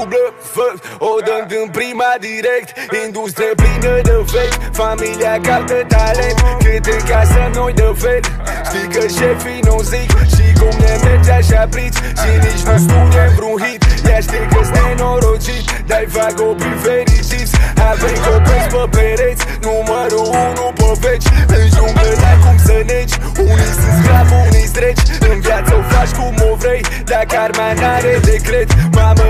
dublă fuck, o dăm din prima direct. Industrie plină de fake, familia caută talent. Cât în casă noi de fel, știi că șefii nu zic și cum ne merge așa pliți. Și nici nu studiem vreun hit, ea știe că-s nenorocit. Dai fac copii fericiți, avem copeți pe pereți, numărul 1 pe veci. În junglă n-ai cum să negi, unii sunt sclavi, unii streci. În viață o faci cum o vrei, dacă arma n-are decret. Mamă,